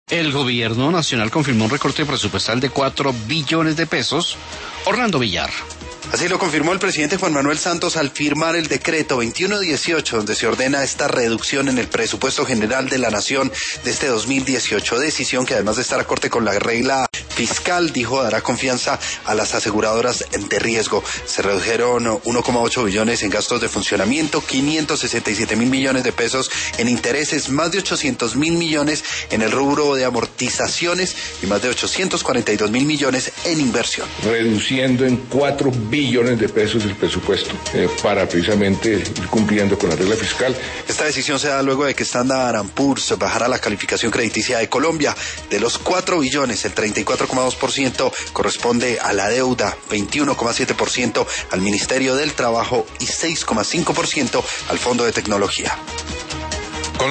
El gobierno nacional confirmó un recorte presupuestal de 4 billones de pesos. Orlando Villar. Así lo confirmó el presidente Juan Manuel Santos al firmar el decreto 2118, donde se ordena esta reducción en el presupuesto general de la Nación de este 2018. Decisión que, además de estar acorde con la regla fiscal, dijo, dará confianza a las aseguradoras de riesgo. Se redujeron 1,8 billones en gastos de funcionamiento, 567 mil millones de pesos en intereses, más de 800 mil millones en el rubro de amortizaciones y más de 842 mil millones en inversión. Reduciendo en 4 billones de pesos el presupuesto para precisamente ir cumpliendo con la regla fiscal. Esta decisión se da luego de que Standard & Poor's bajara la calificación crediticia de Colombia. De los 4 billones, el 34,2% corresponde a la deuda, 21,7% al Ministerio del Trabajo y 6,5% al Fondo de Tecnología.